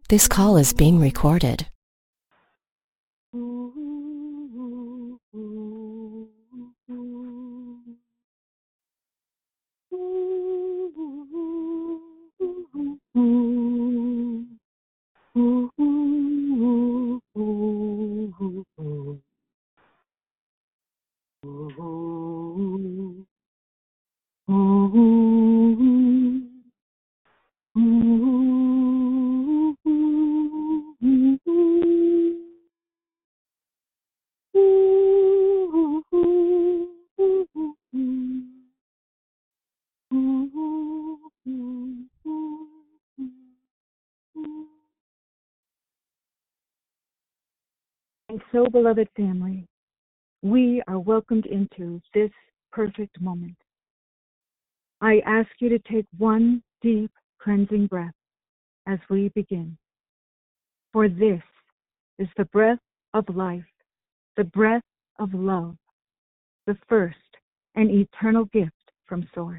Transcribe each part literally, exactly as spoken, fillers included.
This call is being recorded. And so, beloved family, we are welcomed into this perfect moment. I ask you to take one deep cleansing breath as we begin. For this is the breath of life, the breath of love, the first and eternal gift from Source.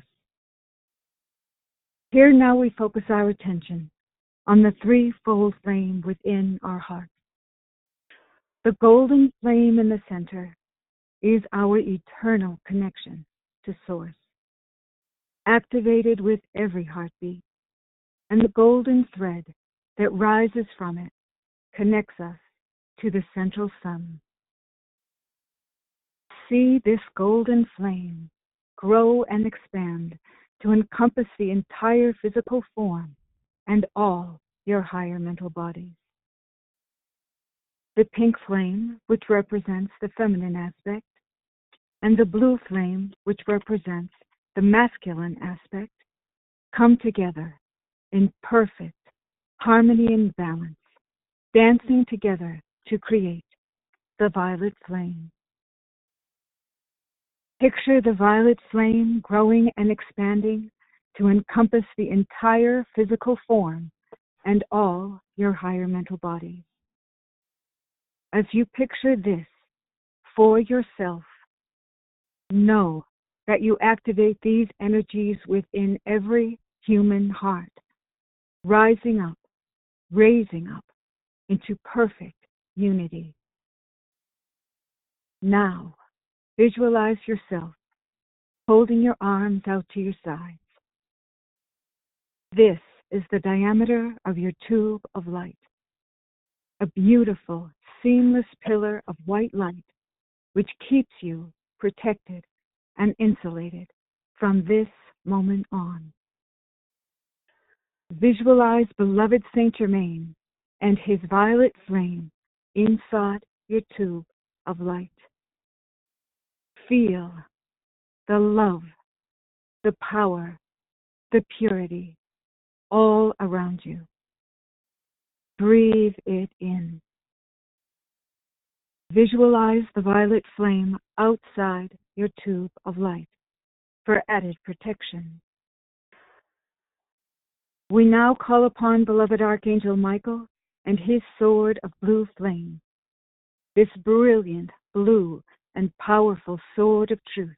Here now we focus our attention on the threefold flame within our hearts. The golden flame in the center is our eternal connection to Source, activated with every heartbeat, and the golden thread that rises from it connects us to the central sun. See this golden flame grow and expand to encompass the entire physical form and all your higher mental bodies. The pink flame, which represents the feminine aspect, and the blue flame, which represents the masculine aspect, come together in perfect harmony and balance, dancing together to create the violet flame. Picture the violet flame growing and expanding to encompass the entire physical form and all your higher mental bodies. As you picture this for yourself, know that you activate these energies within every human heart, rising up, raising up into perfect unity. Now, visualize yourself holding your arms out to your sides. This is the diameter of your tube of light, a beautiful, seamless pillar of white light which keeps you protected and insulated from this moment on. Visualize beloved Saint Germain and his violet flame inside your tube of light. Feel the love, the power, the purity all around you. Breathe it in. Visualize the violet flame outside your tube of light for added protection. We now call upon beloved Archangel Michael and his sword of blue flame, this brilliant blue and powerful sword of truth.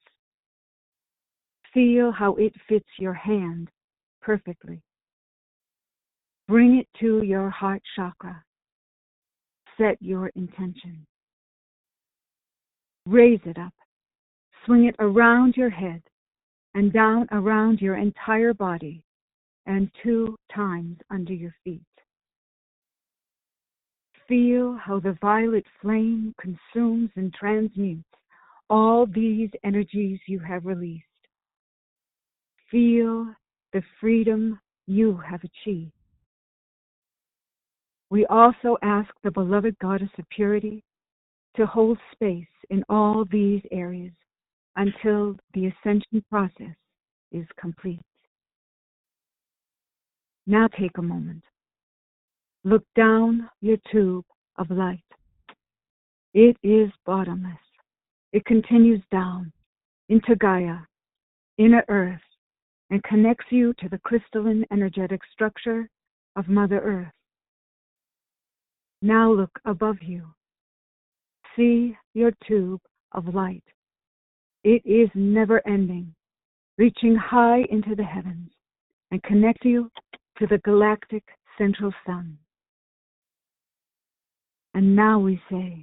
Feel how it fits your hand perfectly. Bring it to your heart chakra. Set your intention. Raise it up. Swing it around your head and down around your entire body and two times under your feet. Feel how the violet flame consumes and transmutes all these energies you have released. Feel the freedom you have achieved. We also ask the beloved Goddess of Purity to hold space in all these areas until the ascension process is complete. Now take a moment. Look down your tube of light. It is bottomless. It continues down into Gaia, inner Earth, and connects you to the crystalline energetic structure of Mother Earth. Now look above you. See your tube of light. It is never ending, reaching high into the heavens and connect you to the galactic central sun. And now we say,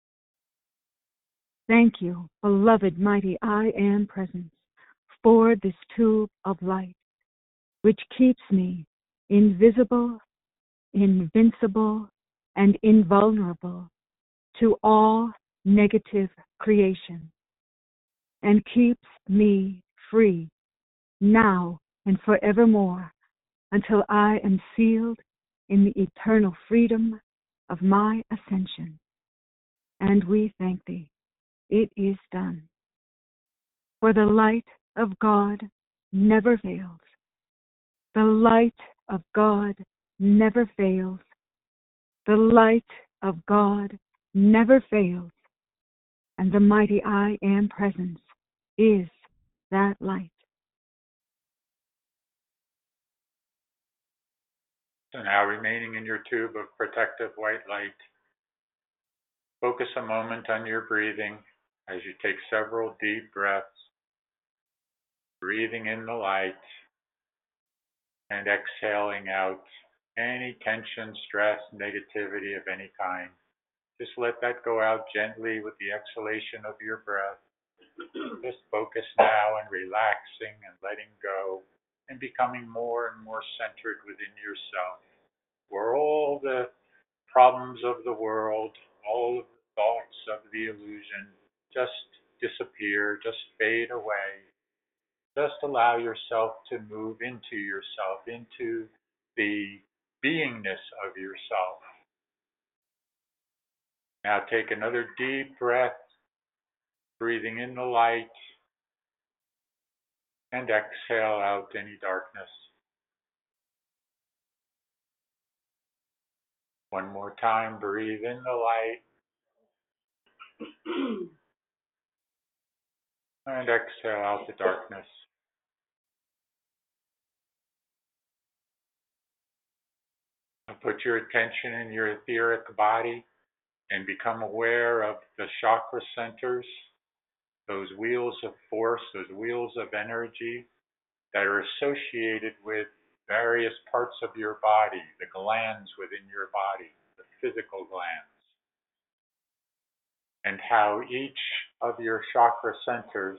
thank you, beloved mighty I Am Presence, for this tube of light, which keeps me invisible, invincible, and invulnerable to all negative creation, and keeps me free now and forevermore until I am sealed in the eternal freedom of my ascension. And we thank thee. It is done. For the light of God never fails. The light of God never fails. The light of God never fails. And the mighty I Am Presence is that light. So now, remaining in your tube of protective white light, focus a moment on your breathing as you take several deep breaths, breathing in the light and exhaling out any tension, stress, negativity of any kind. Just let that go out gently with the exhalation of your breath. Just focus now on relaxing and letting go and becoming more and more centered within yourself, where all the problems of the world, all of the thoughts of the illusion just disappear, just fade away. Just allow yourself to move into yourself, into the beingness of yourself. Now take another deep breath, breathing in the light, and exhale out any darkness. One more time, breathe in the light, and exhale out the darkness. Now put your attention in your etheric body and become aware of the chakra centers, those wheels of force, those wheels of energy that are associated with various parts of your body, the glands within your body, the physical glands, and how each of your chakra centers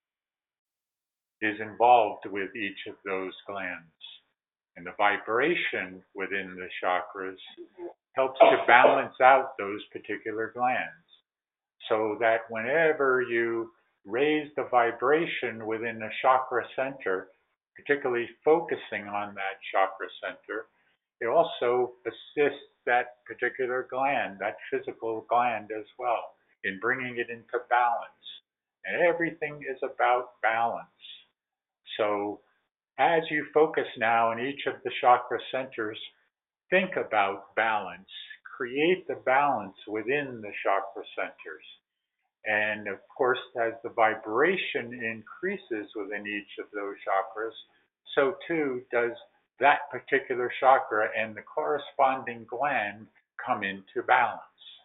is involved with each of those glands. And the vibration within the chakras helps to balance out those particular glands, so that whenever you raise the vibration within a chakra center, particularly focusing on that chakra center, it also assists that particular gland, that physical gland as well, in bringing it into balance. And everything is about balance. So as you focus now in each of the chakra centers, think about balance. Create the balance within the chakra centers. And of course, as the vibration increases within each of those chakras, so too does that particular chakra and the corresponding gland come into balance,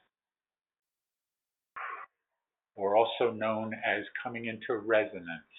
or also known as coming into resonance.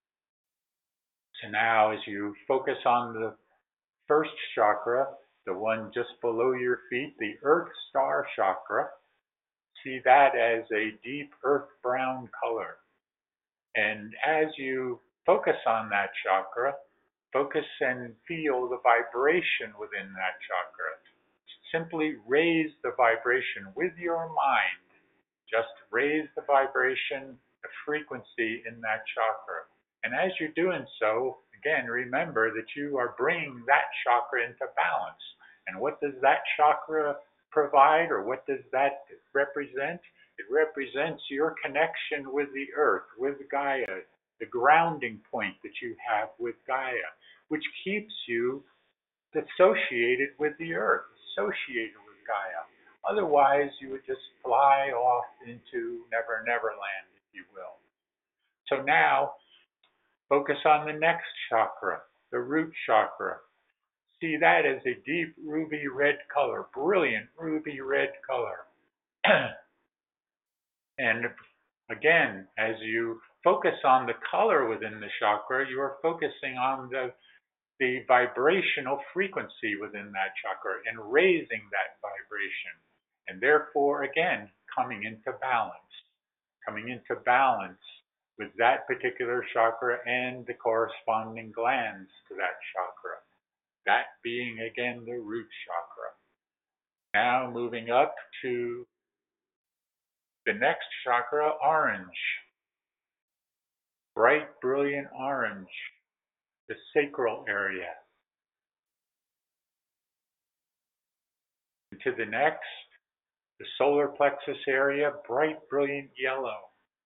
So now as you focus on the first chakra, the one just below your feet, the Earth Star chakra, see that as a deep earth brown color. And as you focus on that chakra, focus and feel the vibration within that chakra. Simply raise the vibration with your mind. Just raise the vibration, the frequency in that chakra. And as you're doing so, again, remember that you are bringing that chakra into balance. And what does that chakra provide, or what does that represent? It represents your connection with the earth, with Gaia, the grounding point that you have with Gaia, which keeps you associated with the earth, associated with Gaia. Otherwise, you would just fly off into Never Never Land, if you will. So now, focus on the next chakra, the root chakra. See that as a deep ruby red color, brilliant ruby red color. And again, as you focus on the color within the chakra, you are focusing on the, the vibrational frequency within that chakra and raising that vibration and therefore, again, coming into balance, coming into balance with that particular chakra and the corresponding glands to that chakra. That being, again, the root chakra. Now moving up to the next chakra, orange. Bright, brilliant orange, the sacral area. To the next, the solar plexus area, bright, brilliant yellow.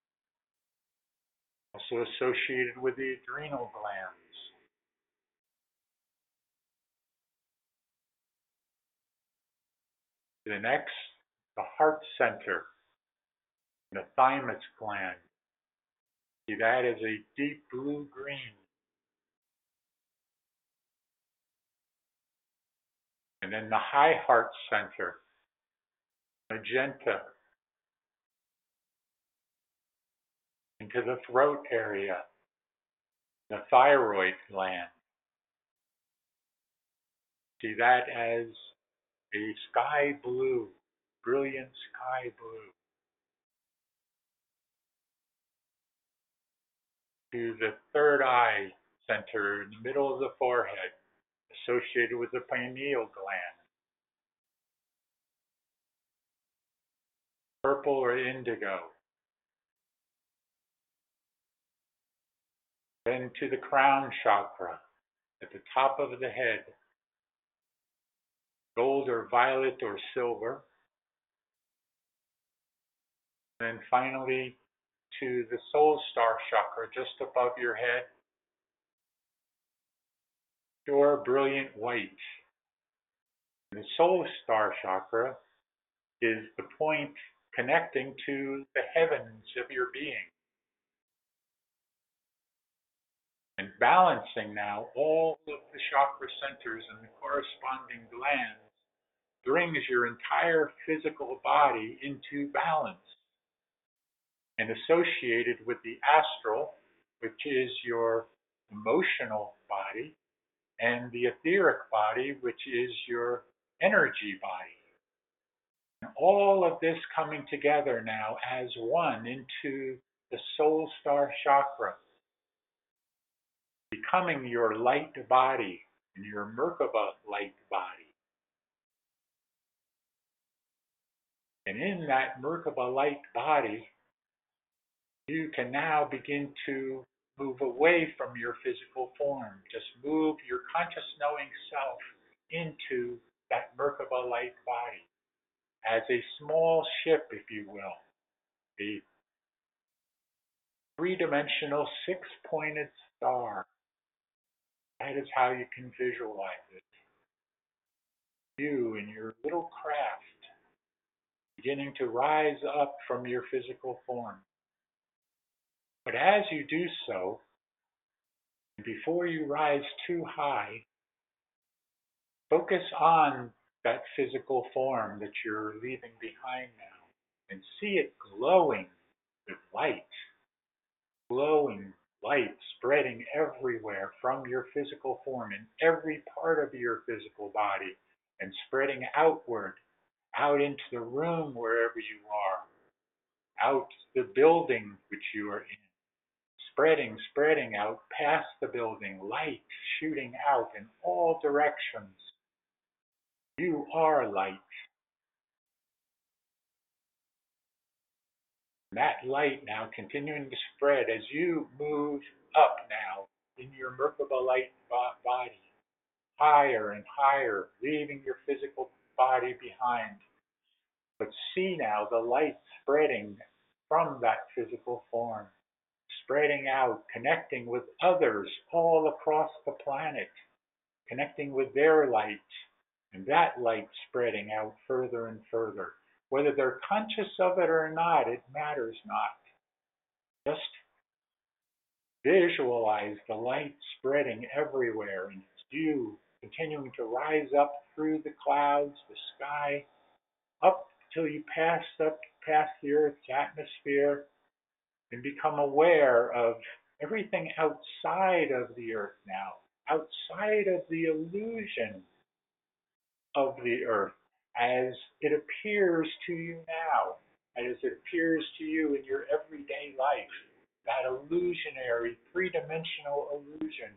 Also associated with the adrenal glands. To the next, the heart center, the thymus gland. See that as a deep blue-green. And then the high heart center, magenta. Into the throat area, the thyroid gland. See that as a sky blue, brilliant sky blue. To the third eye center in the middle of the forehead, associated with the pineal gland. Purple or indigo. Then to the crown chakra, at the top of the head, gold or violet or silver. And then finally to the soul star chakra, just above your head, pure brilliant white. The soul star chakra is the point connecting to the heavens of your being. And balancing now all of the chakra centers and the corresponding glands brings your entire physical body into balance. And associated with the astral, which is your emotional body, and the etheric body, which is your energy body. And all of this coming together now as one into the soul star chakra, becoming your light body and your Merkaba light body. And in that Merkaba light body, you can now begin to move away from your physical form. Just move your conscious knowing self into that Merkaba light body as a small ship, if you will, a three-dimensional six-pointed star. That is how you can visualize it. You in your little craft beginning to rise up from your physical form. But as you do so, before you rise too high, focus on that physical form that you're leaving behind now and see it glowing with light, glowing light spreading everywhere from your physical form in every part of your physical body and spreading outward, out into the room wherever you are, out the building which you are in. Spreading, spreading out past the building, light shooting out in all directions. You are light. That light now continuing to spread as you move up now in your Merkaba light body, higher and higher, leaving your physical body behind. But see now the light spreading from that physical form, spreading out, connecting with others all across the planet, connecting with their light, and that light spreading out further and further. Whether they're conscious of it or not, it matters not. Just visualize the light spreading everywhere, and it's you continuing to rise up through the clouds, the sky, up till you pass up past the Earth's atmosphere and become aware of everything outside of the Earth now, outside of the illusion of the Earth. as it appears to you now, as it appears to you in your everyday life, that illusionary, three-dimensional illusion.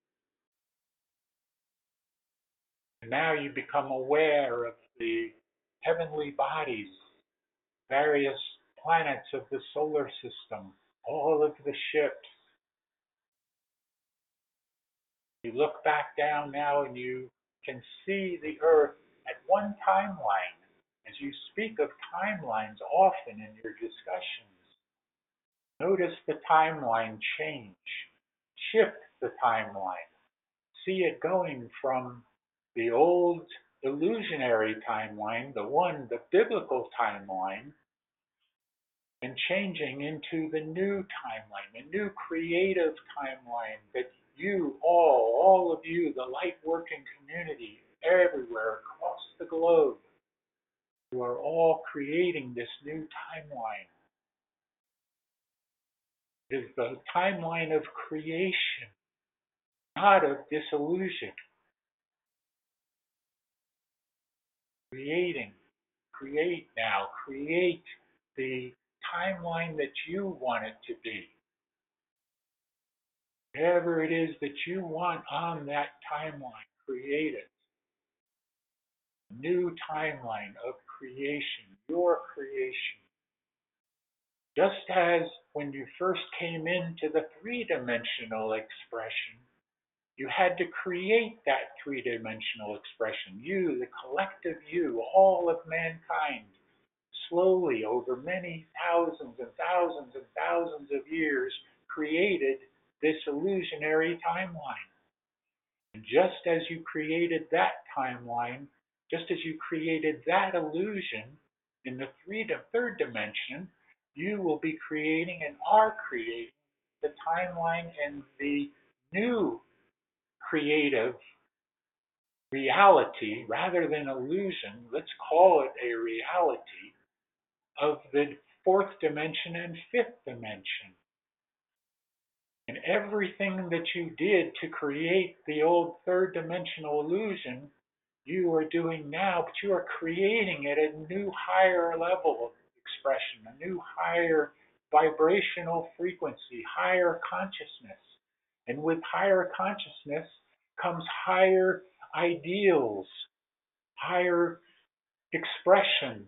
And now you become aware of the heavenly bodies, various planets of the solar system, all of the ships. You look back down now and you can see the Earth at one timeline. As you speak of timelines often in your discussions, notice the timeline change. Shift the timeline. See it going from the old illusionary timeline, the one, the biblical timeline, and changing into the new timeline, the new creative timeline that you all, all of you, the light working community, everywhere across the globe, you are all creating this new timeline. It is the timeline of creation, not of disillusion. Creating, create now, create the timeline that you want it to be. Whatever it is that you want on that timeline, create it. New timeline of creation, your creation. Just as when you first came into the three-dimensional expression, you had to create that three-dimensional expression. You, the collective you, all of mankind, slowly over many thousands and thousands and thousands of years, created this illusionary timeline. And just as you created that timeline, just as you created that illusion in the three to third dimension, you will be creating and are creating the timeline and the new creative reality, rather than illusion, let's call it a reality, of the fourth dimension and fifth dimension. And everything that you did to create the old third dimensional illusion, you are doing now, but you are creating it at a new higher level of expression, a new higher vibrational frequency, higher consciousness. And with higher consciousness comes higher ideals, higher expressions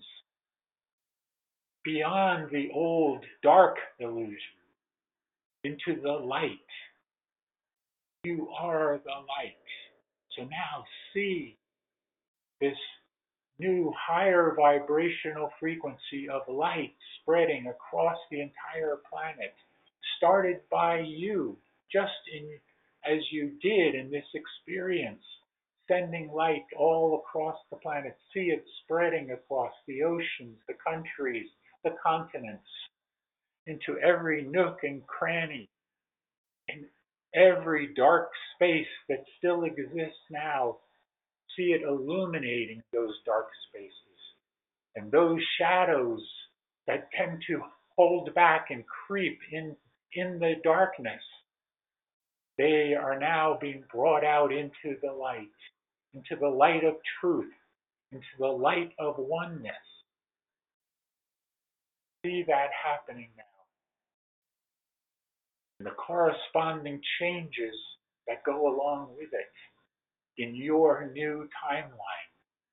beyond the old dark illusion, into the light. You are the light. So now see this new higher vibrational frequency of light spreading across the entire planet, started by you, just in as you did in this experience, sending light all across the planet. See it spreading across the oceans, the countries, the continents, into every nook and cranny, in every dark space that still exists now. See it illuminating those dark spaces. And those shadows that tend to hold back and creep in, in the darkness, they are now being brought out into the light, into the light of truth, into the light of oneness. See that happening now. And the corresponding changes that go along with it in your new timeline.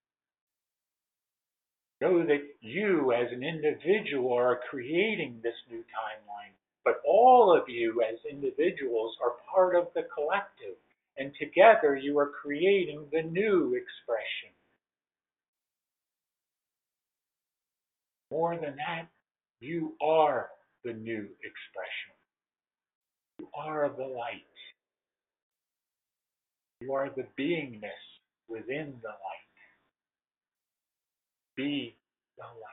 Know that you as an individual are creating this new timeline, but all of you as individuals are part of the collective, and together you are creating the new expression. More than that, you are the new expression. You are the light. You are the beingness within the light. Be the light.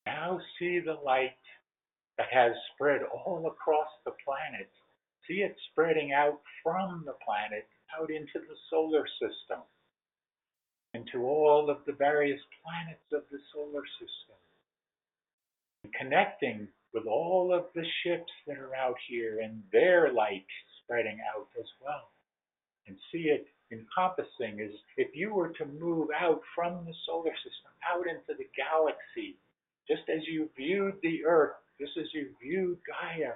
Now see the light that has spread all across the planet. See it spreading out from the planet out into the solar system, into all of the various planets of the solar system, and connecting with all of the ships that are out here and their light spreading out as well. And see it encompassing as if you were to move out from the solar system, out into the galaxy, just as you viewed the Earth, just as you viewed Gaia,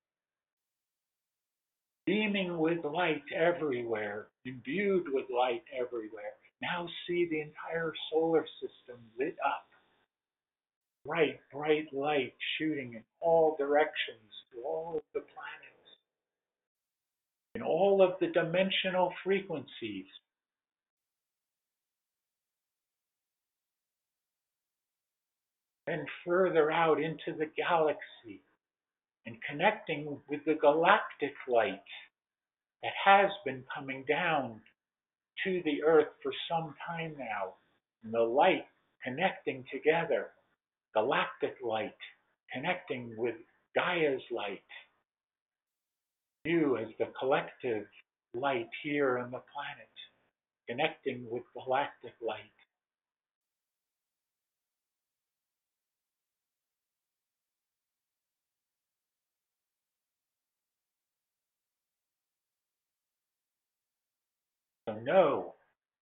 beaming with light everywhere, imbued with light everywhere. Now see the entire solar system lit up. Bright, bright light shooting in all directions to all of the planets, in all of the dimensional frequencies. And further out into the galaxy and connecting with the galactic light that has been coming down to the Earth for some time now. And the light connecting together, galactic light connecting with Gaia's light. You as the collective light here on the planet, connecting with galactic light. So know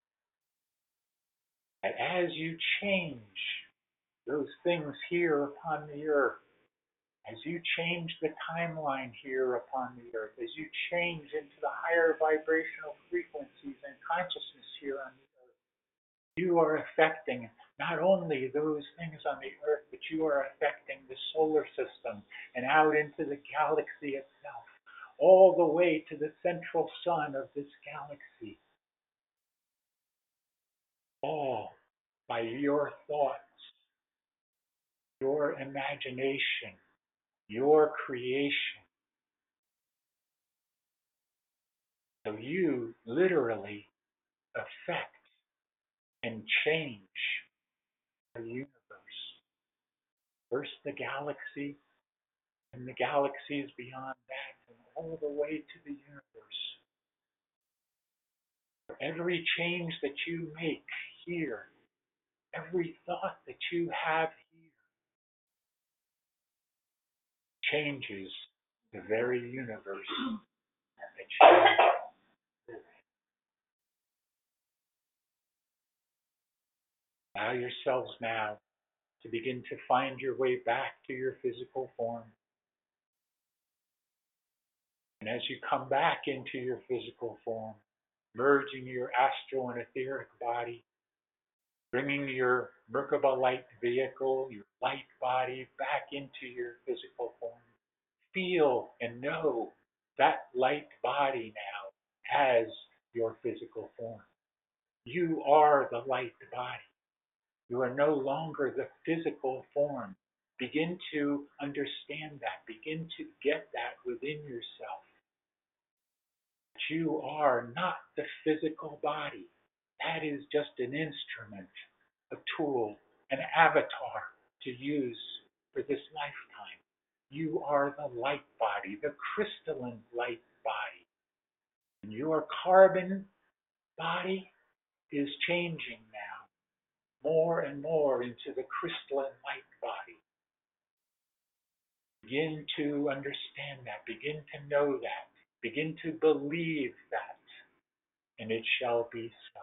that as you change those things here upon the Earth, as you change the timeline here upon the Earth, as you change into the higher vibrational frequencies and consciousness here on the Earth, you are affecting not only those things on the Earth, but you are affecting the solar system and out into the galaxy itself, all the way to the central sun of this galaxy. All by your thoughts, your imagination, your creation. So you literally affect and change the universe. First the galaxy, and the galaxies beyond that, and all the way to the universe. For every change that you make here, every thought that you have here, changes the very universe that you live in. Allow yourselves now to begin to find your way back to your physical form. And as you come back into your physical form, merging your astral and etheric body, bringing your Merkaba light vehicle, your light body back into your physical form, feel and know that light body now as your physical form. You are the light body. You are no longer the physical form. Begin to understand that. Begin to get that within yourself. You are not the physical body. That is just an instrument, a tool, an avatar to use for this lifetime. You are the light body, the crystalline light body. And your carbon body is changing now more and more into the crystalline light body. Begin to understand that. Begin to know that. Begin to believe that. And it shall be so.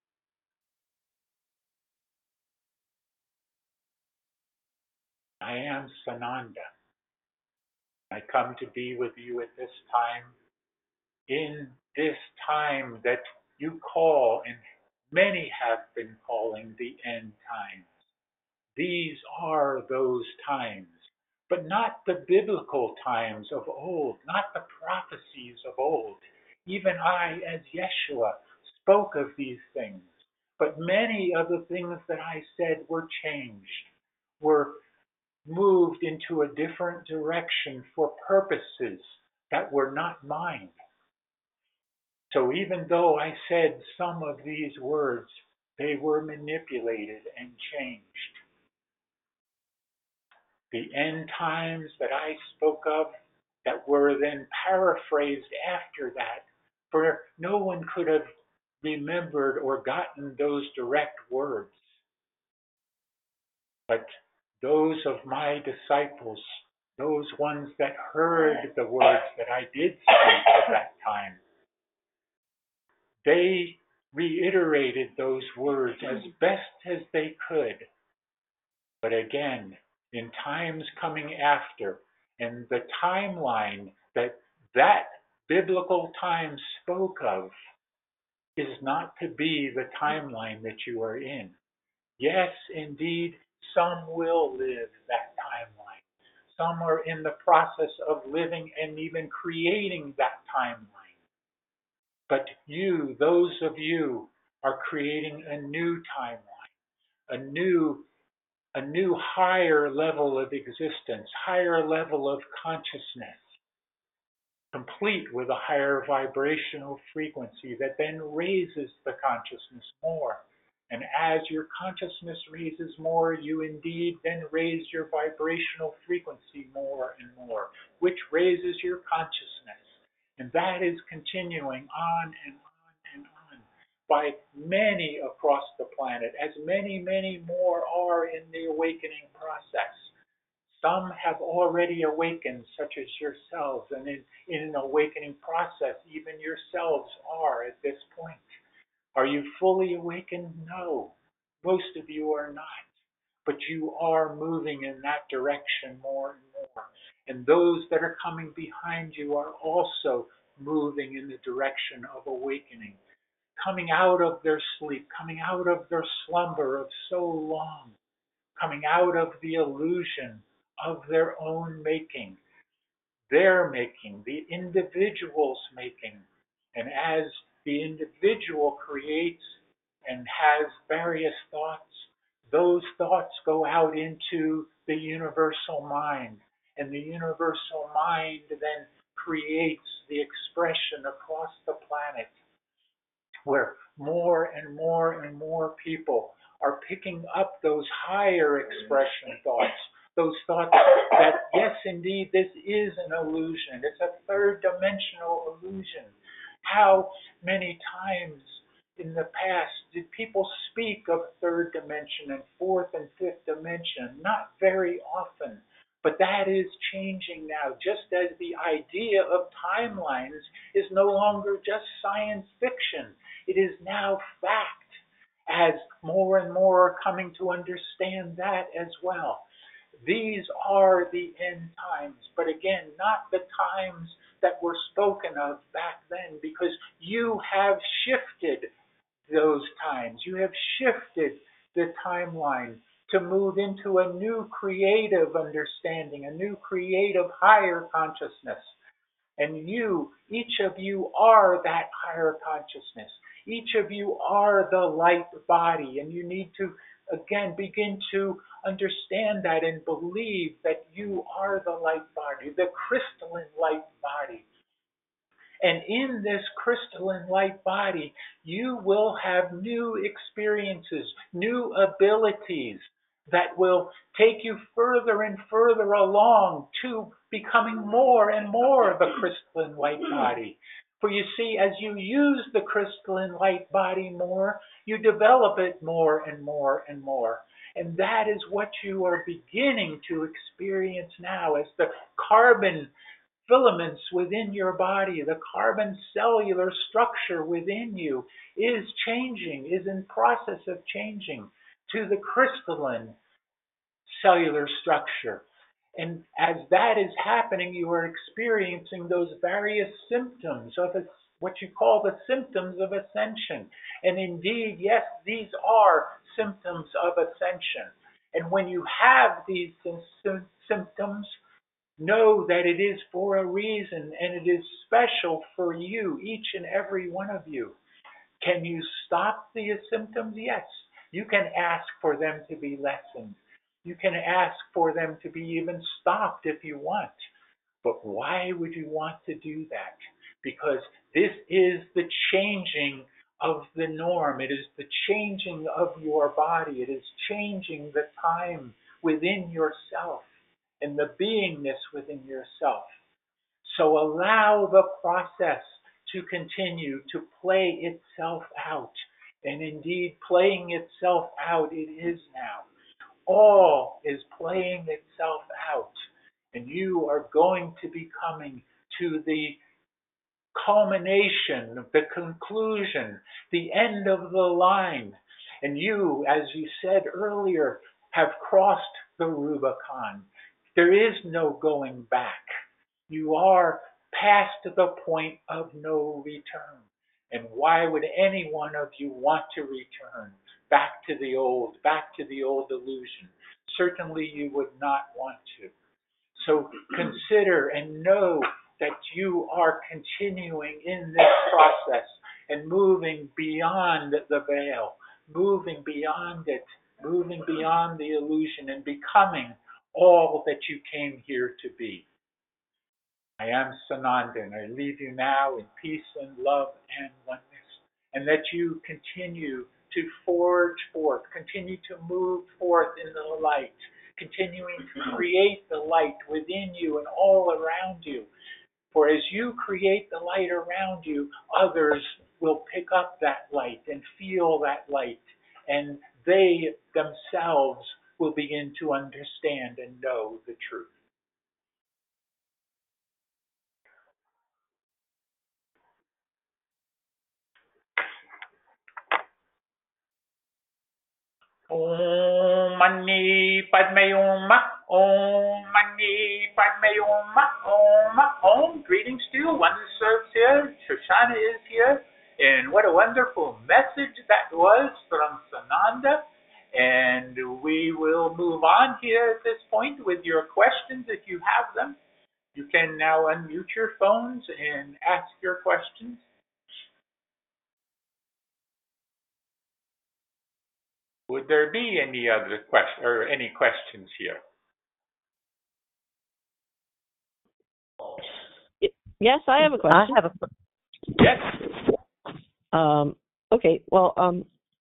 I am Sananda. I come to be with you at this time, in this time that you call, and many have been calling the end times. These are those times, but not the biblical times of old, not the prophecies of old. Even I, as Yeshua, spoke of these things, but many of the things that I said were changed, were moved into a different direction for purposes that were not mine. So even though I said some of these words, they were manipulated and changed. the end times that I spoke of that were then paraphrased after that, for no one could have remembered or gotten those direct words. But those of my disciples, those ones that heard the words that I did speak at that time, they reiterated those words as best as they could. But again, in times coming after, and the timeline that that biblical time spoke of is not to be the timeline that you are in. Yes, indeed, some will live that timeline. Some are in the process of living and even creating that timeline. But you, those of you, are creating a new timeline, a new, a new higher level of existence, higher level of consciousness, complete with a higher vibrational frequency that then raises the consciousness more. And as your consciousness raises more, you indeed then raise your vibrational frequency more and more, which raises your consciousness. And that is continuing on and on and on by many across the planet, as many, many more are in the awakening process. Some have already awakened, such as yourselves, and in, in an awakening process, even yourselves are at this point. Are you fully awakened? No. Most of you are not. But you are moving in that direction more and more. And those that are coming behind you are also moving in the direction of awakening, coming out of their sleep, coming out of their slumber of so long, coming out of the illusion of their own making, their making, the individual's making. And as the individual creates and has various thoughts, those thoughts go out into the universal mind. And the universal mind then creates the expression across the planet, where more and more and more people are picking up those higher expression thoughts, those thoughts that, yes, indeed, this is an illusion. It's a third dimensional illusion. How many times in the past did people speak of third dimension and fourth and fifth dimension? Not very often. But that is changing now, just as the idea of timelines is no longer just science fiction. It is now fact, as more and more are coming to understand that as well. These are the end times, but again, not the times that were spoken of back then, because you have shifted those times. You have shifted the timeline to move into a new creative understanding, a new creative higher consciousness. And you, each of you are that higher consciousness. Each of you are the light body, and you need to, again, begin to understand that and believe that you are the light body, the crystalline light body. And in this crystalline light body, you will have new experiences, new abilities that will take you further and further along to becoming more and more the crystalline light body. For you see, as you use the crystalline light body more, you develop it more and more and more. And that is what you are beginning to experience now as the carbon filaments within your body, the carbon cellular structure within you is changing, is in process of changing to the crystalline cellular structure. And as that is happening, you are experiencing those various symptoms of a, what you call the symptoms of ascension. And indeed, yes, these are symptoms of ascension. And when you have these symptoms, know that it is for a reason, and it is special for you, each and every one of you. Can you stop the symptoms? Yes. You can ask for them to be lessened. You can ask for them to be even stopped if you want. But why would you want to do that? Because this is the changing of the norm. It is the changing of your body. It is changing the time within yourself. and the beingness within yourself. So allow the process to continue to play itself out. And indeed, playing itself out, it is now. All is playing itself out. And you are going to be coming to the culmination, the conclusion, the end of the line. And you, as you said earlier, have crossed the Rubicon. There is no going back. You are past the point of no return. And why would any one of you want to return back to the old, back to the old illusion? Certainly you would not want to. So consider and know that you are continuing in this process and moving beyond the veil, moving beyond it, moving beyond the illusion and becoming all that you came here to be. I am Sananda, and I leave you now in peace and love and oneness, and that you continue to forge forth, continue to move forth in the light, continuing to create the light within you and all around you. For as you create the light around you, others will pick up that light and feel that light, and they themselves will begin to understand and know the truth. Om Mani Padme Hum, Om Mani Padme Hum, Om, Om. Greetings to you. One serves here. Shoshana is here. And what a wonderful message that was from Sananda. And we will move on here at this point with your questions if you have them. You can now unmute your phones and ask your questions. Would there be any other question or any questions here? Yes, I have a question. I have a Yes. Um, okay. Well, um,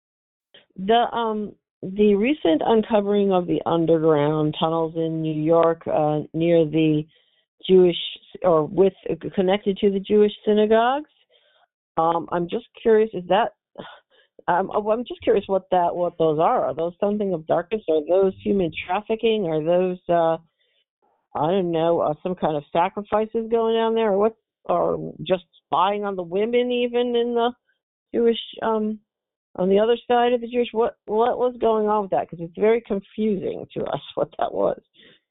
the um, the recent uncovering of the underground tunnels in New York uh, near the Jewish or with connected to the Jewish synagogues. Um, I'm just curious. Is that Um, I'm just curious what that what those are. Are those something of darkness? Are those human trafficking? Are those uh, I don't know uh, some kind of sacrifices going on there, or what? Or just spying on the women, even in the Jewish um, on the other side of the Jewish? What what was going on with that? Because it's very confusing to us what that was.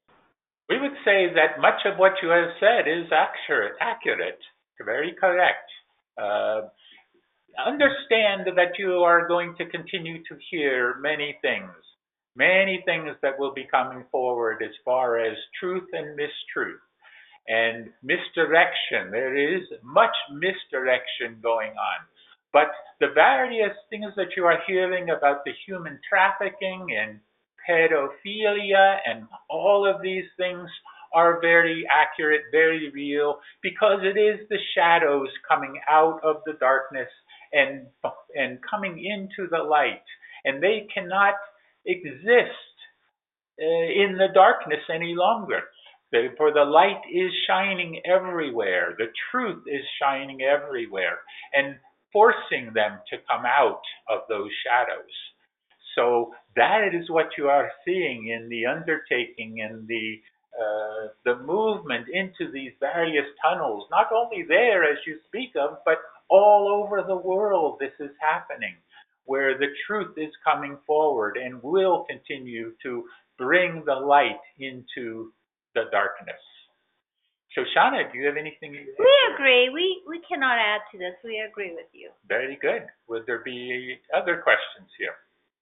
We would say that much of what you have said is accurate, accurate, very correct. Uh, Understand that you are going to continue to hear many things, many things that will be coming forward as far as truth and mistruth and misdirection. There is much misdirection going on. But the various things that you are hearing about the human trafficking and pedophilia and all of these things are very accurate, very real, because it is the shadows coming out of the darkness and and coming into the light, and they cannot exist uh, in the darkness any longer. The, for the light is shining everywhere. The truth is shining everywhere, and forcing them to come out of those shadows. So that is what you are seeing in the undertaking and the uh, the movement into these various tunnels, not only there as you speak of, but all over the world. This is happening, where the truth is coming forward and will continue to bring the light into the darkness. Shoshana, do you have anything? You we agree. We we cannot add to this. We agree with you. Very good. Would there be other questions here?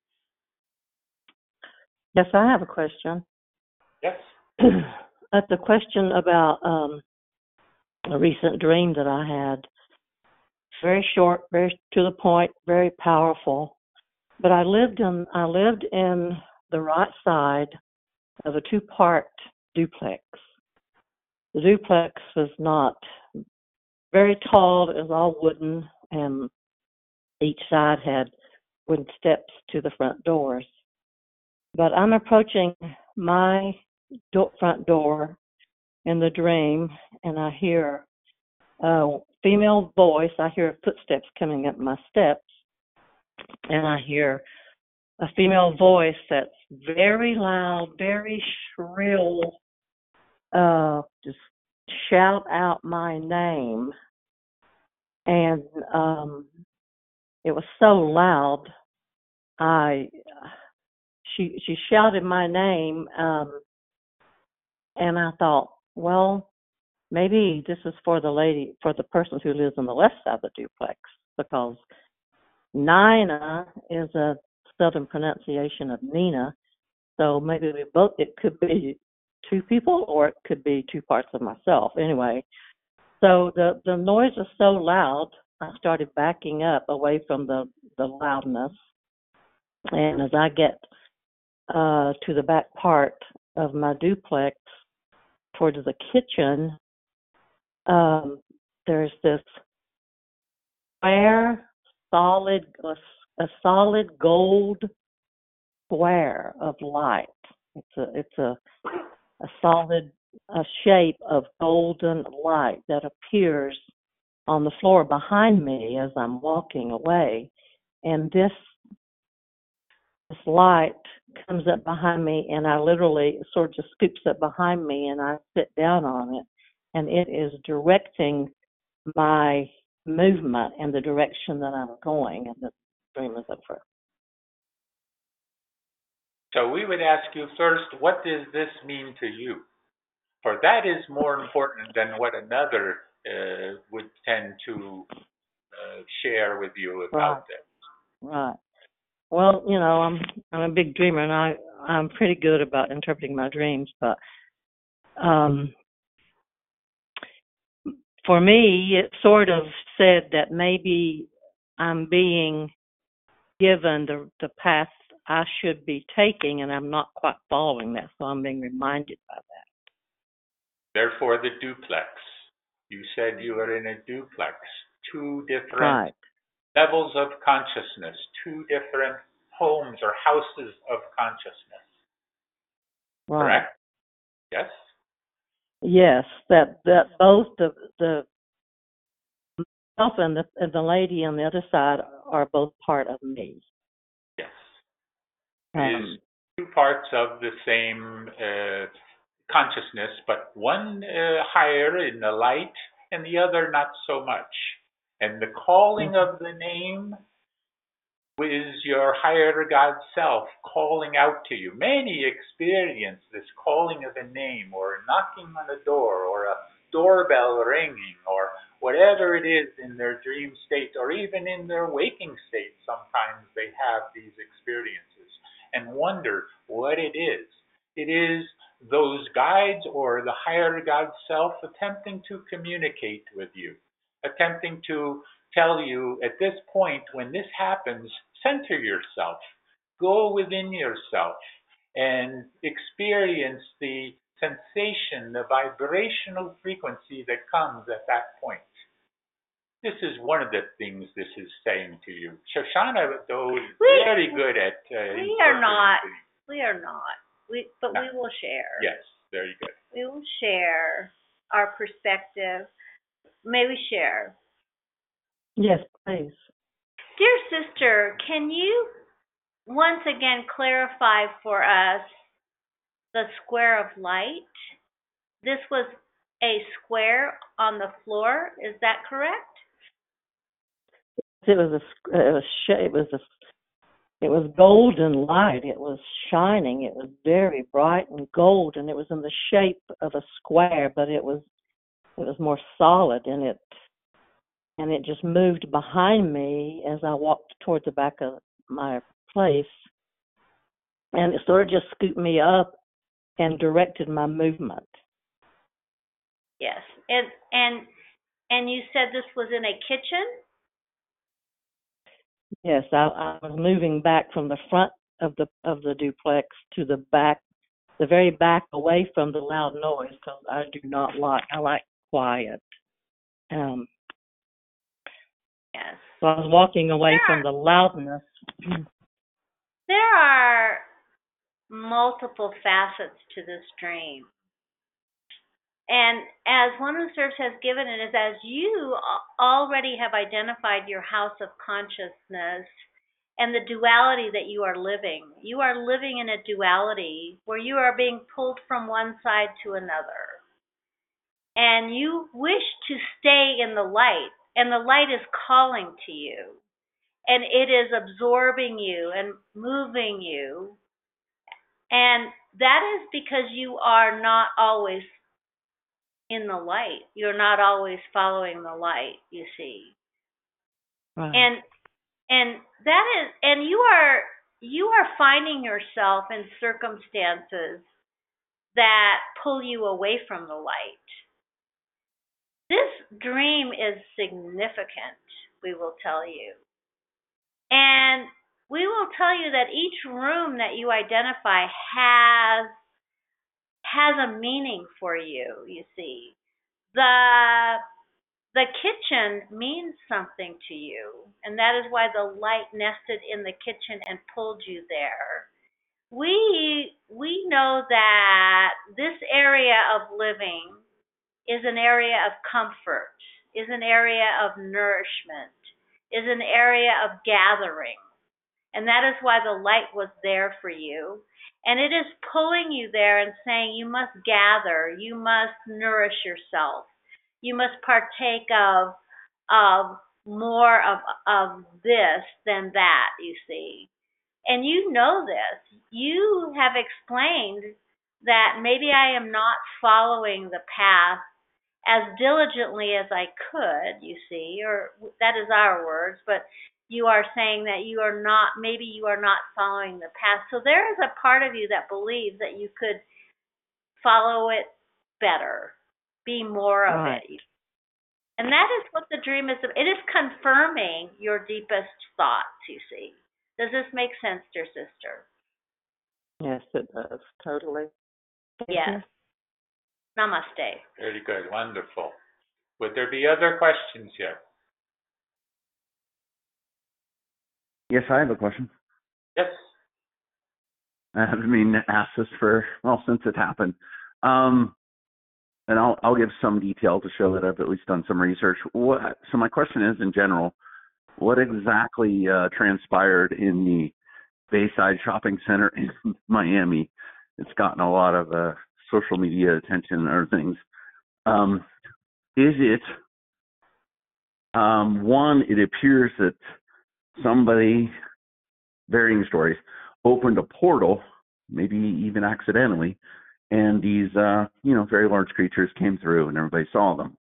Yes, I have a question. Yes. At the question about um, a recent dream that I had. Very short, very to the point, very powerful. But I lived in I lived in the right side of a two-part duplex. The duplex was not very tall. It was all wooden, and each side had wooden steps to the front doors. But I'm approaching my do- front door in the dream, and I hear a female voice. I hear footsteps coming up my steps, and I hear a female voice that's very loud, very shrill, uh, just shout out my name. And um, it was so loud. I she she shouted my name, um, and I thought, well, maybe this is for the lady, for the person who lives on the left side of the duplex, because Nina is a southern pronunciation of Nina. So maybe we both, it could be two people or it could be two parts of myself. Anyway, so the, the noise was so loud, I started backing up away from the, the loudness. And as I get uh, to the back part of my duplex towards the kitchen, um, there's this square, solid, a, a solid gold square of light. It's a, it's a, a solid a shape of golden light that appears on the floor behind me as I'm walking away. And this, this light comes up behind me, and I literally sort of just scoops up behind me, and I sit down on it, and it is directing my movement in the direction that I'm going, and the dream is over. So we would ask you first, what does this mean to you? For that is more important than what another uh, would tend to uh, share with you about Right. this. Right. Well, you know, I'm I'm a big dreamer, and I I'm pretty good about interpreting my dreams. But um, for me, it sort of said that maybe I'm being given the the path I should be taking, and I'm not quite following that. So I'm being reminded by that. Therefore, the duplex. You said you were in a duplex, two different Right. levels of consciousness, two different homes or houses of consciousness. Right. Correct? Yes? Yes, that that both the the myself and the and the lady on the other side are both part of me. Yes. Um, It is two parts of the same uh, consciousness, but one uh, higher in the light and the other not so much. And the calling mm-hmm. of the name is your higher God self calling out to you. Many experience this calling of a name, or knocking on a door, or a doorbell ringing, or whatever it is in their dream state, or even in their waking state. Sometimes they have these experiences and wonder what it is. It is those guides or the higher God self attempting to communicate with you, attempting to tell you at this point, when this happens, center yourself, go within yourself, and experience the sensation, the vibrational frequency that comes at that point. This is one of the things this is saying to you. Shoshana, though, is We- very good at uh, We are not. interpreting We are not. We, but No. we will share. things. Yes, very good. We will share our perspective. May we share? Yes, please. Dear sister, can you once again clarify for us the square of light? This was a square on the floor, is that correct? It was a it was sh- it was a it was golden light. It was shining. It was very bright and gold, and it was in the shape of a square, but it was it was more solid, and it and it just moved behind me as I walked towards the back of my place, and it sort of just scooped me up and directed my movement. Yes. And and and you said this was in a kitchen? Yes, I, I was moving back from the front of the of the duplex to the back, the very back, away from the loud noise, because I do not like I like quiet. Um, Yes. so I was walking away There from are- the loudness. There are multiple facets to this dream. And as One Who Serves has given it, is as you already have identified your house of consciousness and the duality that you are living. You are living in a duality where you are being pulled from one side to another. And you wish to stay in the light, and the light is calling to you. And it is absorbing you and moving you. And that is because you are not always in the light. You're not always following the light, you see. Right. And and that is and you are you are finding yourself in circumstances that pull you away from the light. This dream is significant, we will tell you. And we will tell you that each room that you identify has has a meaning for you, you see. The the kitchen means something to you, and that is why the light nested in the kitchen and pulled you there. We we know that this area of living is an area of comfort, is an area of nourishment, is an area of gathering. And that is why the light was there for you. And it is pulling you there and saying you must gather, you must nourish yourself. You must partake of of more of of this than that, you see. And you know this. You have explained that maybe I am not following the path as diligently as I could, you see, or that is our words, but you are saying that you are not, maybe you are not following the path. So there is a part of you that believes that you could follow it better, be more of Right. it. And that is what the dream is. It is confirming your deepest thoughts, you see. Does this make sense, dear sister? Yes, it does. Totally. Thank Yes. you. Namaste. Very good. Wonderful. Would there be other questions yet? Yes, I have a question. Yes. I haven't been asked this for, well, since it happened. Um, and I'll, I'll give some detail to show that I've at least done some research. What, so my question is, in general, what exactly uh, transpired in the Bayside Shopping Center in Miami? It's gotten a lot of uh, social media attention and other things. Um, is it, um, one, it appears that somebody, varying stories, opened a portal, maybe even accidentally, and these, uh, you know, very large creatures came through and everybody saw them.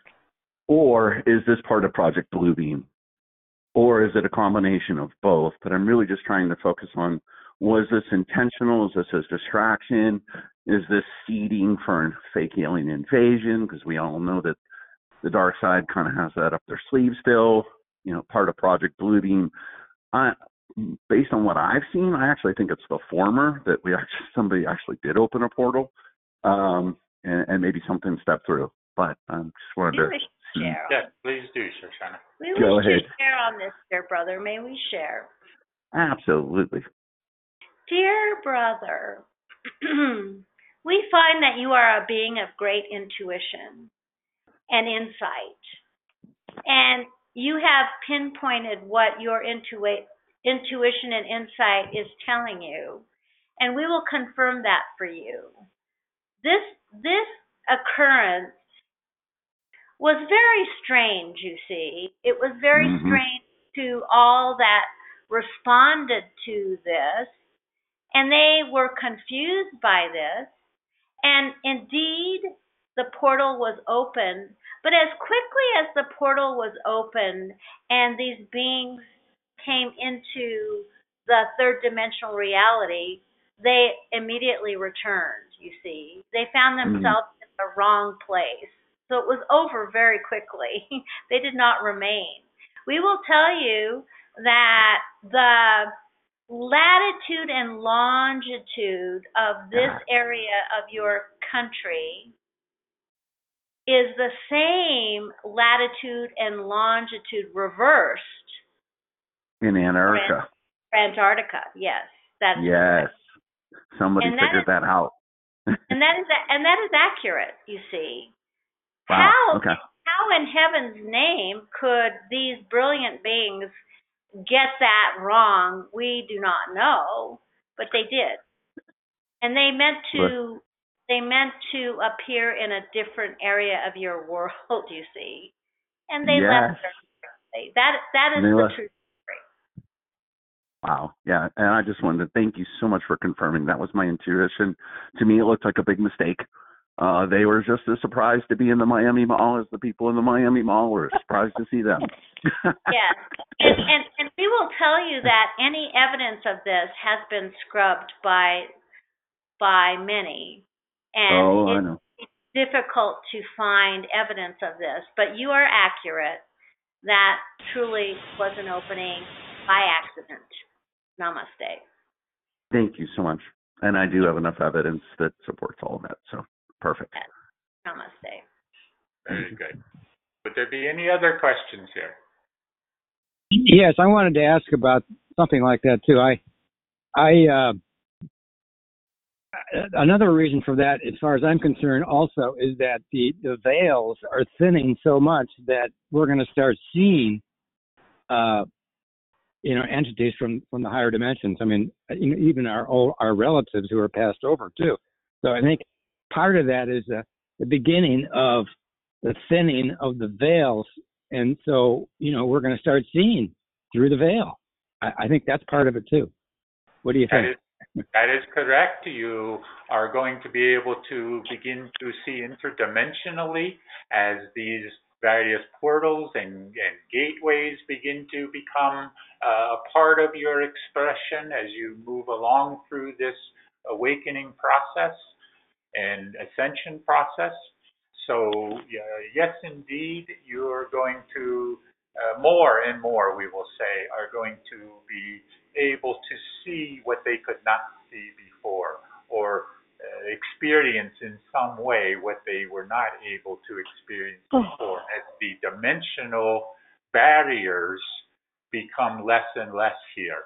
Or is this part of Project Bluebeam? Or is it a combination of both? But I'm really just trying to focus on, was this intentional? Is this a distraction? Is this seeding for a fake alien invasion? Because we all know that the dark side kind of has that up their sleeve still, you know, part of Project Bluebeam. I, based on what I've seen, I actually think it's the former, that we actually, somebody actually did open a portal, um, and, and maybe something stepped through. But I um, just wanted We to wish to share. Yes, please do, Shoshana. We Go wish ahead. to share on this, dear brother. May we share? Absolutely. Dear brother, we find that you are a being of great intuition and insight. And you have pinpointed what your intua- intuition and insight is telling you. And we will confirm that for you. This, this occurrence was very strange, you see. It was very Mhm. strange to all that responded to this, and they were confused by this. And indeed, the portal was opened, but as quickly as the portal was opened and these beings came into the third dimensional reality, they immediately returned, you see. They found themselves in the wrong place. So it was over very quickly. They did not remain. We will tell you that the latitude and longitude of this area of your country is the same latitude and longitude reversed In Antarctica. for Antarctica. Yes, that is Yes. correct. somebody And that figured is, that out. and that is and that is accurate, you see. Wow. How Okay. how in heaven's name could these brilliant beings get that wrong? We do not know, but they did. And they meant to they meant to appear in a different area of your world, you see. And they Yes. left their that that is They the left. truth. Wow. Yeah. And I just wanted to thank you so much for confirming. That was my intuition. To me, it looked like a big mistake. Uh, they were just as surprised to be in the Miami Mall as the people in the Miami Mall were surprised to see them. Yes. And, and and we will tell you that any evidence of this has been scrubbed by by many. And Oh, I it, know. it's difficult to find evidence of this. But you are accurate. That truly was an opening by accident. Namaste. Thank you so much. And I do have enough evidence that supports all of that. So perfect. Yes. Namaste. Very good. Would there be any other questions here? Yes, I wanted to ask about something like that too. I, I, uh, another reason for that, as far as I'm concerned, also is that the, the veils are thinning so much that we're going to start seeing, uh, you know, entities from, from the higher dimensions. I mean, you know, even our old, our relatives who are passed over too. So I think part of that is uh, the beginning of the thinning of the veils. And so, you know, we're going to start seeing through the veil. I, I think that's part of it too. What do you think? That is, that is correct. You are going to be able to begin to see interdimensionally as these various portals and, and gateways begin to become uh, a part of your expression as you move along through this awakening process and ascension process. So uh, yes, indeed, you're going to, uh, more and more, we will say, are going to be able to see what they could not see before, or uh, experience in some way what they were not able to experience before, as the dimensional barriers become less and less here.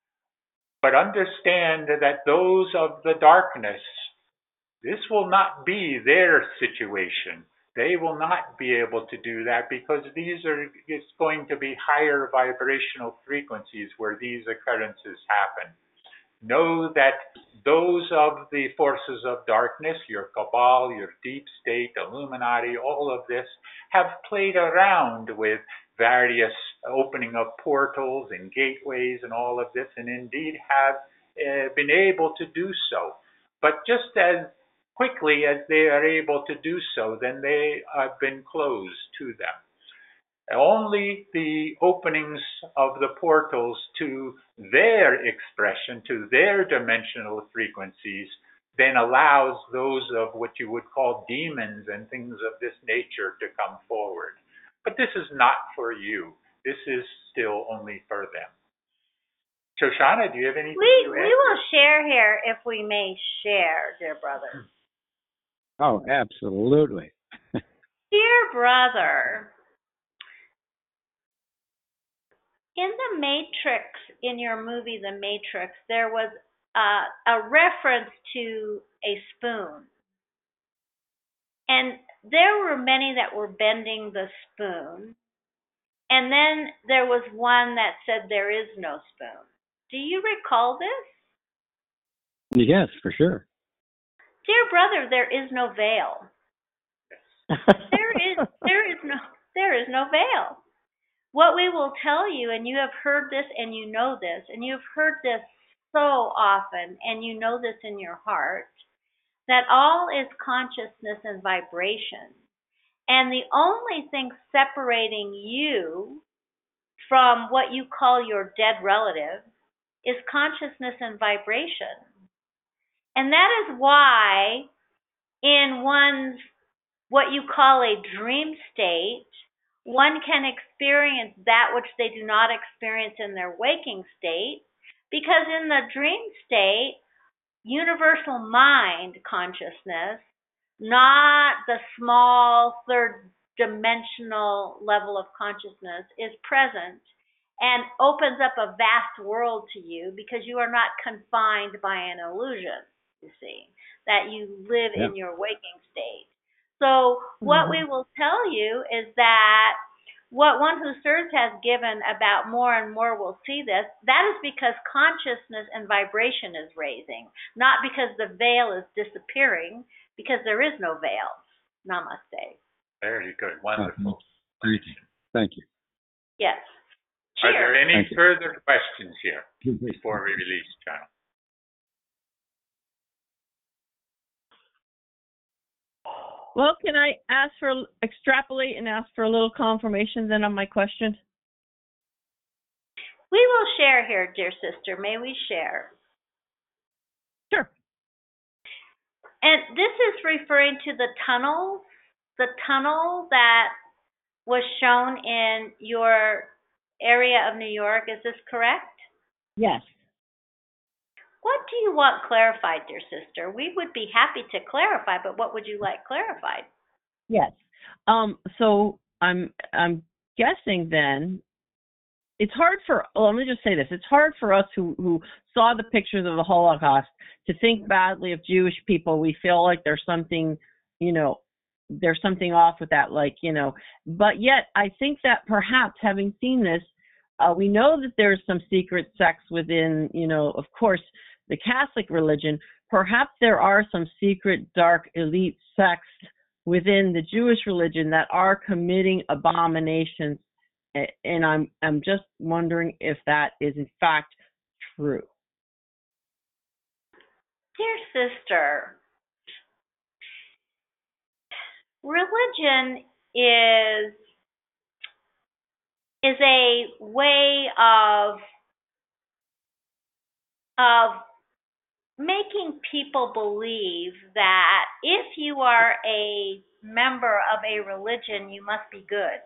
But understand that those of the darkness, this will not be their situation. They will not be able to do that because these are, it's going to be higher vibrational frequencies where these occurrences happen. Know that those of the forces of darkness, your cabal, your deep state, Illuminati, all of this, have played around with various opening of portals and gateways and all of this, and indeed have uh, been able to do so. But just as quickly as they are able to do so, then they have been closed to them. Only the openings of the portals to their expression, to their dimensional frequencies, then allows those of what you would call demons and things of this nature to come forward. But this is not for you. This is still only for them. Shoshana, do you have anything We to we add? will share here if we may share, dear brother. Oh, absolutely. Dear brother, in the Matrix, in your movie The Matrix, there was uh, a reference to a spoon. And there were many that were bending the spoon. And then there was one that said there is no spoon. Do you recall this? Yes, for sure. Dear brother, there is no veil. There is there is no there is no veil. What we will tell you, and you have heard this and you know this, and you've heard this so often, and you know this in your heart, that all is consciousness and vibration. And the only thing separating you from what you call your dead relative is consciousness and vibration. And that is why in one's what you call a dream state, one can experience that which they do not experience in their waking state, because in the dream state, universal mind consciousness, not the small third dimensional level of consciousness, is present. and opens up a vast world to you because you are not confined by an illusion, you see, that you live Yeah. in your waking state. So what we will tell you is that what One Who Serves has given about more and more will see this, that is because consciousness and vibration is raising, not because the veil is disappearing, because there is no veil. Namaste. Very good. Wonderful. Thank you. Thank you. Yes. Are there Cheers. any Thank you. further questions here before we release channel? Well, can I ask for extrapolate and ask for a little confirmation then on my question? We will share here, dear sister. May we share? Sure. And this is referring to the tunnels, the tunnel that was shown in your area of New York. Is this correct? Yes. What do you want clarified, dear sister? We would be happy to clarify, but what would you like clarified? Yes. Um, so I'm I'm guessing then it's hard for well, let me just say this. It's hard for us who, who saw the pictures of the Holocaust to think badly of Jewish people. We feel like there's something, you know, there's something off with that, like, you know. But yet I think that perhaps having seen this, uh, we know that there's some secret sects within, you know, of course, the Catholic religion. Perhaps there are some secret, dark, elite sects within the Jewish religion that are committing abominations, and I'm I'm just wondering if that is in fact true. Dear sister, religion is is a way of of making people believe that if you are a member of a religion, you must be good.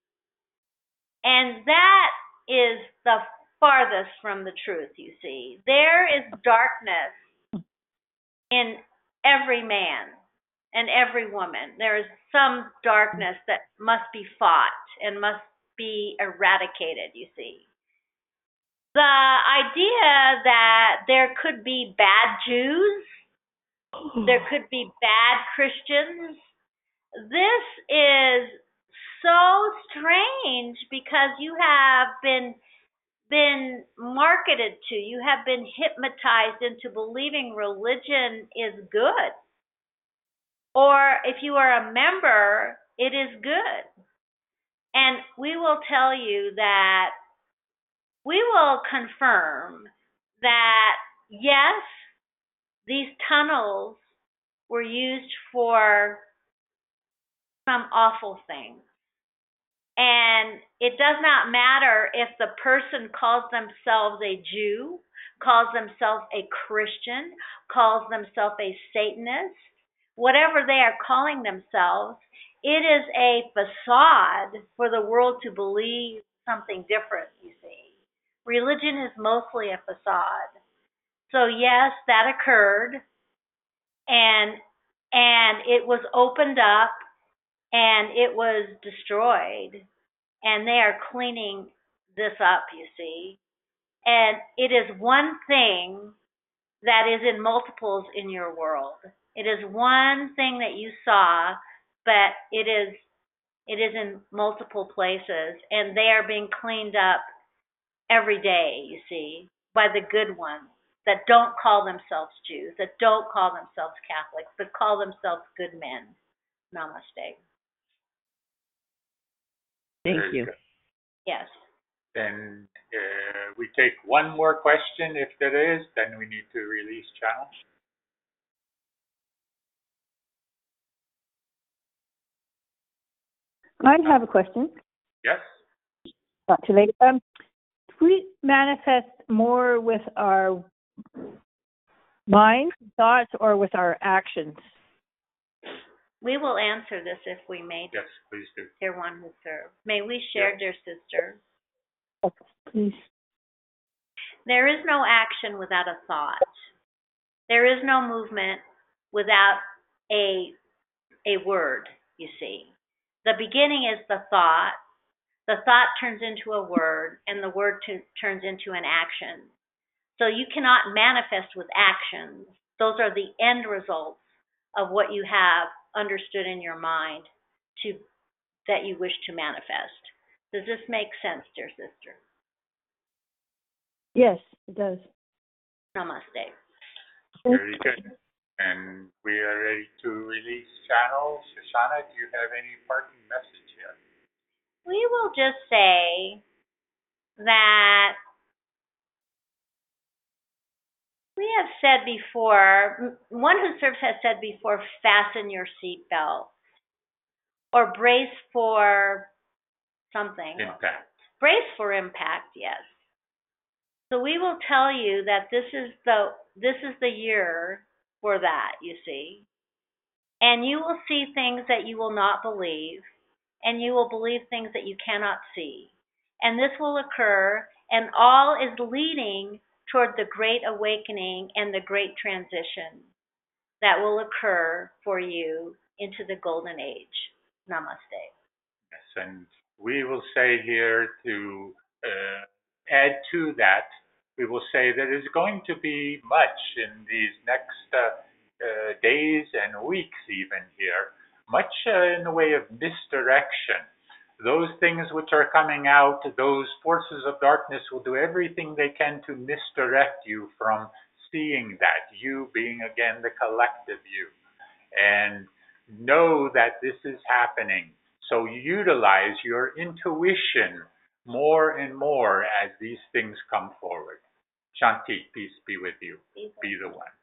And that is the farthest from the truth, you see. There is darkness in every man and every woman. There is some darkness that must be fought and must be eradicated, you see. The idea that there could be bad Jews, there could be bad Christians, this is so strange because you have been been marketed to, you have been hypnotized into believing religion is good. Or if you are a member, it is good. And we will tell you that we will confirm that yes, these tunnels were used for some awful things. And it does not matter if the person calls themselves a Jew, calls themselves a Christian, calls themselves a Satanist, whatever they are calling themselves, it is a facade for the world to believe something different, you see. Religion is mostly a facade. So yes, that occurred, and and it was opened up, and it was destroyed, and they are cleaning this up, you see. And it is one thing that is in multiples in your world. It is one thing that you saw, but it is it is in multiple places, and they are being cleaned up every day, you see, by the good ones that don't call themselves Jews, that don't call themselves Catholics, but call themselves good men. Namaste. Thank Very you. good. Yes. Then uh, we take one more question if there is, then we need to release channel. I have a question. Yes? Not too late. Um, do we manifest more with our mind, thoughts, or with our actions? We will answer this if we may, Yes, please do. dear One Who Serves. May we share, Yes. dear sister? Okay, please. There is no action without a thought. There is no movement without a a word, you see. The beginning is the thought. The thought turns into a word, and the word t- turns into an action. So you cannot manifest with actions. Those are the end results of what you have understood in your mind to that you wish to manifest. Does this make sense, dear sister? Yes, it does. Namaste. Very good. And we are ready to release channels. Shoshana, do you have any parting message here? We will just say that we have said before, one who serves has said before, fasten your seatbelt or brace for something. Impact. Brace for impact, yes. So we will tell you that this is the this is the year for that, you see. And you will see things that you will not believe, and you will believe things that you cannot see. And this will occur, and all is leading toward the great awakening and the great transition that will occur for you into the golden age. Namaste. Yes, and we will say here to uh, add to that, we will say that there's going to be much in these next uh, uh, days and weeks even here, much uh, in the way of misdirection. Those things which are coming out, those forces of darkness will do everything they can to misdirect you from seeing that, you being again the collective you. And know that this is happening. So utilize your intuition more and more as these things come forward. Shanti, peace be with you. Be the one.